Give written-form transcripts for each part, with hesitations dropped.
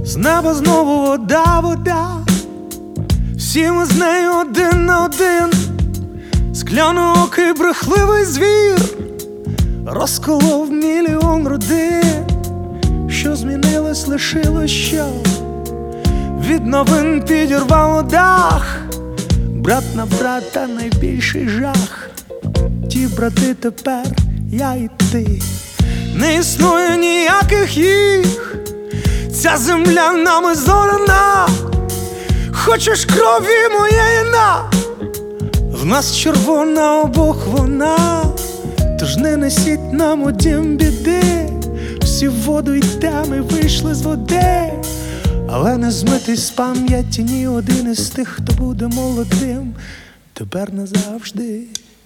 З неба знову вода, вода, всі ми з нею один на один. Скляноокий брехливий звір розколов мільйон родин. Що змінилось, лишилось що? Від новин підірвало дах. Брат на брата найбільший жах. Ті брати тепер я і ти. Не існує ніяких їх. Ця земля нами зорана. Хочеш крові моєї на? В нас червона обох вона. Тож не несіть нам у дім біди. Всі в воду йдемо, вийшли з води. Але не змитий з пам'яті ні один із тих, хто буде молодим тепер назавжди.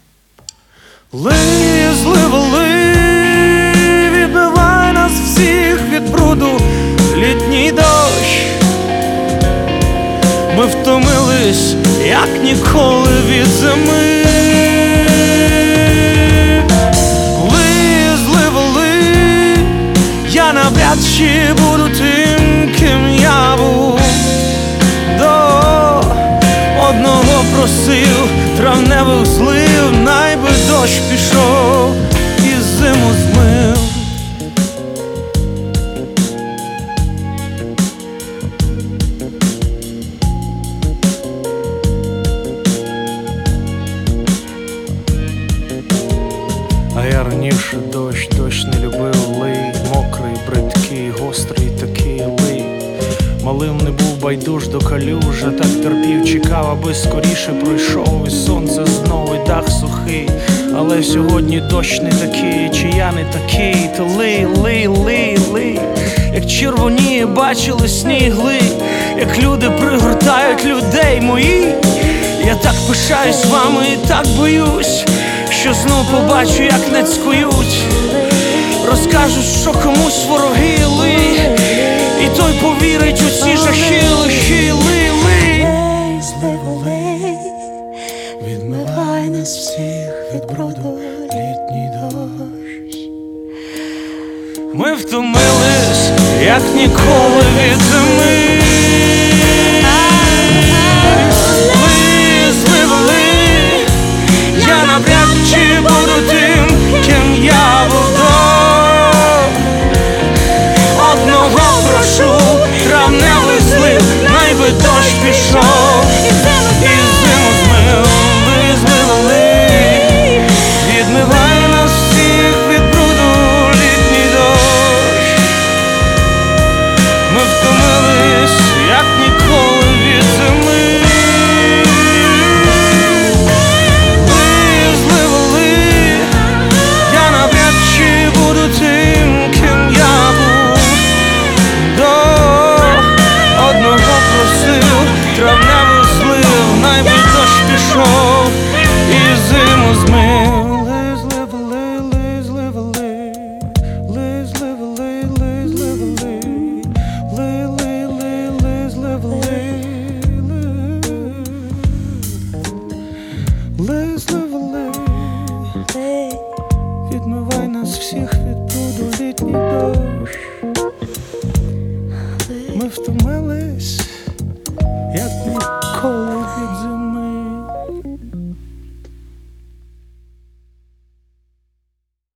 Лий, зливо, лий, відбивай нас всіх від бруду, літній дощ. Ми втомились, як ніколи, від зими. Лий, зливо, лий, я навряд чи буду тим, ким я був. До одного просив травневих злив, найби дощ пішов і зиму змив. А я раніше дощ не любив, лий, мокрий, бридкий, гострий такий лий. Малим не був байдуж до калюж, а так терпів, чекав, аби скоріше пройшов. І сонце знову, і дах сухий. Але сьогодні дощ не такий, чи я не такий. То лий, лий, лий, лий, як червоніє, бачили сніг, лий, як люди пригортають людей мої. Я так пишаюсь вами і так боюсь, що знов побачу, як нацькують. Розкажуть, що комусь вороги, лий, і той повірить у ці жахи, лихи, лий, лий. Лий, зливо, лий, відмивай нас всіх від бруду, літній дощ. Ми втомились, як ніколи, від зими. Лий, зливо, лий, я навряд чи буду тим, ким я був. Одного прошу, травневий злив, найби дощ пішов і зиму змив. Лий, зливо, лий, відмивай нас всіх від бруду, літній дощ. Ми втомились, як ніколи, від зими. Лий, зливо, лий, я навряд чи буду тим, ким я був. До одного просив травневий злив, найби дощ пішов і зиму змив. Лий, зливо, лий, лий, зливо, лий, лий, зливо, лий, лий, зливо, лий, лий, лий, лий, лий, зливо, лий, лий, зливо, лий, відмивай нас всіх від бруду, літній дощ. Ми втомились, як ніколи, від зими.